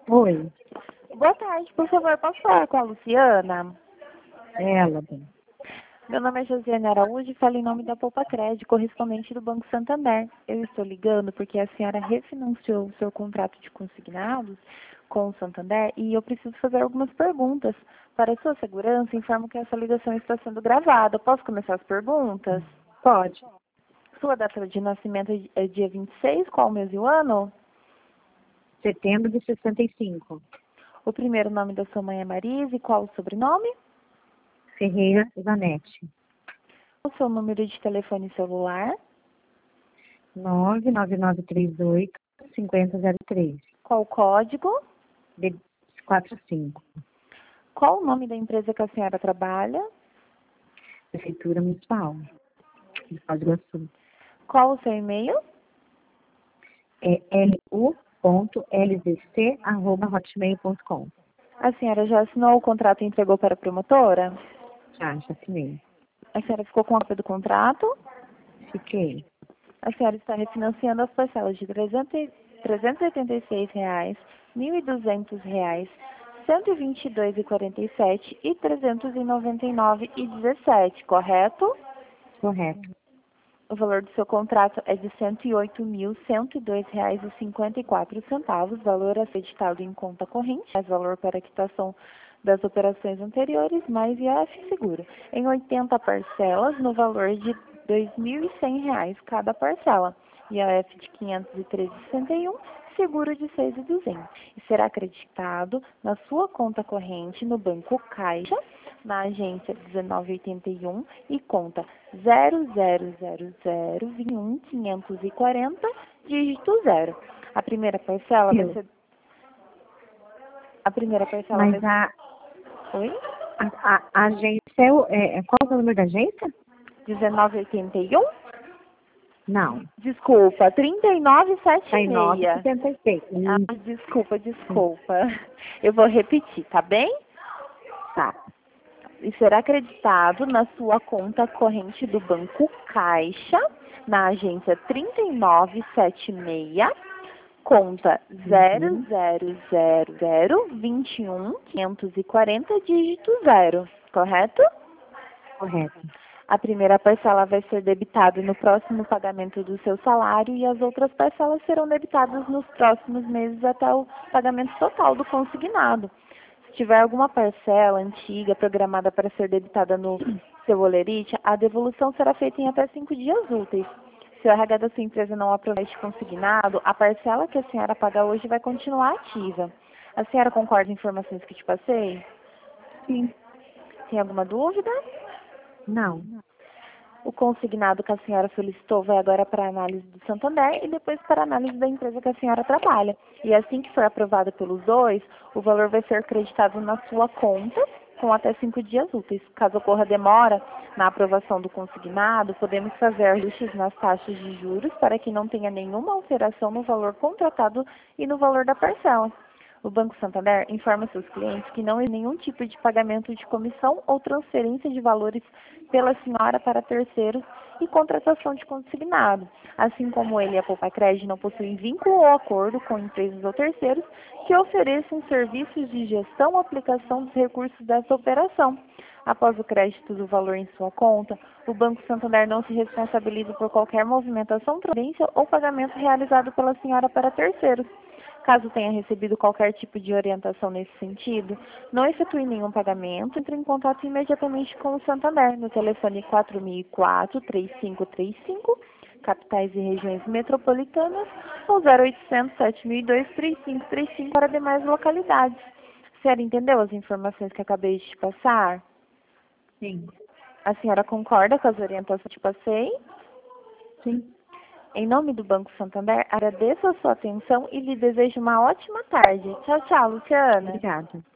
Oi, Boa tarde, por favor, posso falar com a Luciana? ela, bem. Meu nome é Josiane Araújo e falo em nome da Poupa Crédito, correspondente do Banco Santander. Eu estou ligando porque a senhora refinanciou o seu contrato de consignados com o Santander e eu preciso fazer algumas perguntas. Para a sua segurança, informo que essa ligação está sendo gravada. Posso começar as perguntas? Pode. Sua data de nascimento é dia 26, qual mês e o ano? Setembro de 65. O primeiro nome da sua mãe é Marise, qual o sobrenome? Ferreira Zanetti. O seu número de telefone celular? 99938-5003. Qual o código? D45. Qual o nome da empresa que a senhora trabalha? Prefeitura Municipal de Foz do Iguaçu. Qual o seu e-mail? É lu.lvc@hotmail.com. A senhora já assinou o contrato e entregou para a promotora? Já assinei. A senhora ficou com a cópia do contrato? Fiquei. A senhora está refinanciando as parcelas de R$ 386, R$ 1.200, R$ 122,47 e R$ 399,17, correto? Correto. O valor do seu contrato é de R$ 108.102,54, valor a ser ditado em conta corrente, mais valor para a quitação das operações anteriores, mais IOF seguro, em 80 parcelas, no valor de R$ 2.100 cada parcela, IOF de R$ 513,61, seguro de R$ 6.200, e será acreditado na sua conta corrente no Banco Caixa, na agência 1981 e conta 000021.540, dígito 0. A primeira parcela vai ser... A primeira parcela vai Mas ser... Oi? a agência qual é o número da agência? 1981? Não. Desculpa, 3976. 39,76. Ah, desculpa. Eu vou repetir, tá bem? Tá. E será acreditado na sua conta corrente do Banco Caixa, na agência 3976, conta 000021.540, dígito 0, correto? Correto. A primeira parcela vai ser debitada no próximo pagamento do seu salário e as outras parcelas serão debitadas nos próximos meses até o pagamento total do consignado. Se tiver alguma parcela antiga programada para ser debitada no seu holerite, a devolução será feita em até 5 dias úteis. Se o RH da sua empresa não aprovar este consignado, a parcela que a senhora paga hoje vai continuar ativa. A senhora concorda com as informações que te passei? Sim. Tem alguma dúvida? Não. O consignado que a senhora solicitou vai agora para a análise do Santander e depois para a análise da empresa que a senhora trabalha. E assim que for aprovado pelos dois, o valor vai ser acreditado na sua conta com até 5 dias úteis. Caso ocorra demora na aprovação do consignado, podemos fazer ajustes nas taxas de juros para que não tenha nenhuma alteração no valor contratado e no valor da parcela. O Banco Santander informa seus clientes que não há nenhum tipo de pagamento de comissão ou transferência de valores pela senhora para terceiros e contratação de consignado, assim como ele e a Poupa Crédito não possuem vínculo ou acordo com empresas ou terceiros que ofereçam serviços de gestão ou aplicação dos recursos dessa operação. Após o crédito do valor em sua conta, o Banco Santander não se responsabiliza por qualquer movimentação, transferência ou pagamento realizado pela senhora para terceiros. Caso tenha recebido qualquer tipo de orientação nesse sentido, não efetue nenhum pagamento, entre em contato imediatamente com o Santander no telefone 4004-3535, capitais e regiões metropolitanas, ou 0800 7002 3535 para demais localidades. A senhora entendeu as informações que acabei de te passar? Sim. A senhora concorda com as orientações que te passei? Sim. Em nome do Banco Santander, agradeço a sua atenção e lhe desejo uma ótima tarde. Tchau, tchau, Luciana. Obrigada.